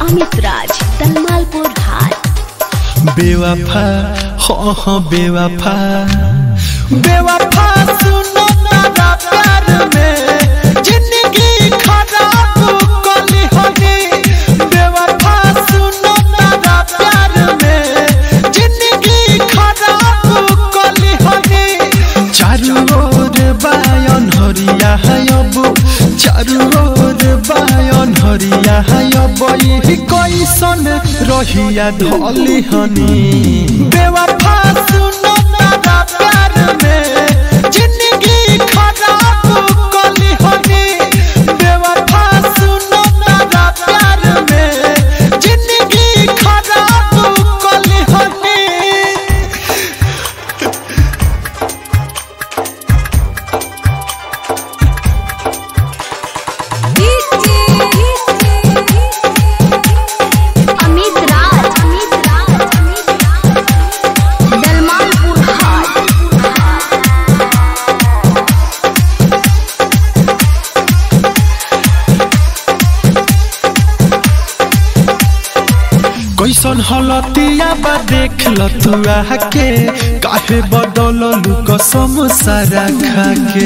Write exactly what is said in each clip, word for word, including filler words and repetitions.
अमित राज दलमालपुर हाट। बेवफा हो हो बेवफा बेवफा सुनो तारा प्यार में जिंदगी खराब कली होनी। बेवफा सुनो तारा प्यार में जिंदगी खराब कली होनी। चारू ओर बायन हरिया है अब, चारू ओर बायन हरिया है अब, यही कैसन रहिया ढली हनी। बेवफा सुनो तारा प्यार में जिंदगी खराब कली हनी। बेवफा सुनो तारा प्यार में जिंदगी खराब कली हनी। अमित राज दलमालपुर हाट। कैसन हलतिया बा देख ल तू आके, काहे बदललू कसम सारा खाके।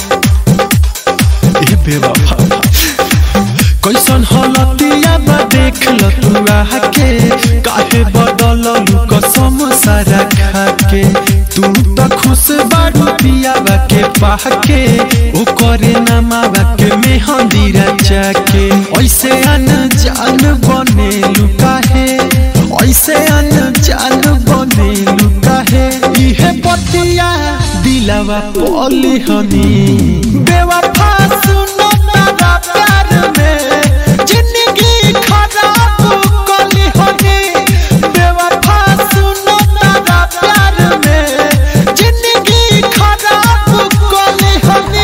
ए बेवफा कैसन हलतिया बा देख ल तू आके, काहे बदललू कसम सारा खाके। तू तो खुश बारू पियावा के पाके, ओ करे नामावा के मेहंदी रचा के। ऐसे अनजान बनेलू काहे, ऐसे अनजान बनेलू काहे, इहे बतिया दिलवा पली हनी। बेवफा सुनो तारा प्यार में जिंदगी खराब कली हनी। बेवफा सुनो तारा प्यार में जिंदगी खराब कली हनी।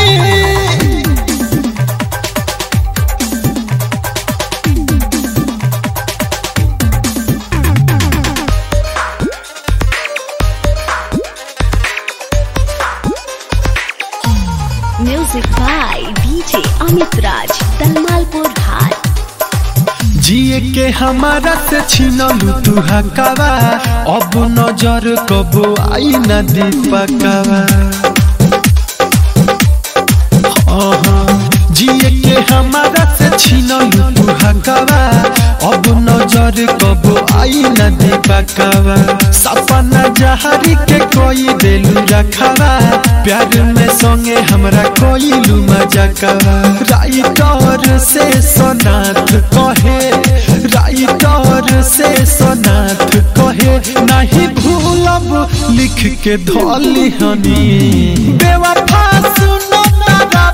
Music by DJ Amit Raj Dalmalpur Haat. जिए के हमारा से छीनलू तू हकावा, अब नजर कबो आई न दीपकवा। जिए के हमारा से छीनलू तू हकावा, अब नजर कबो आई न दीपकवा। सपना जहरी के कोई देलू रखवा, प्यार में संगे हमरा कोइलू मजाकवा। राइटर से सोनाथ कहे, राइटर से सोनाथ कहे, नहीं भूलब लिख के धली हनी। बेवफा सुनो तारा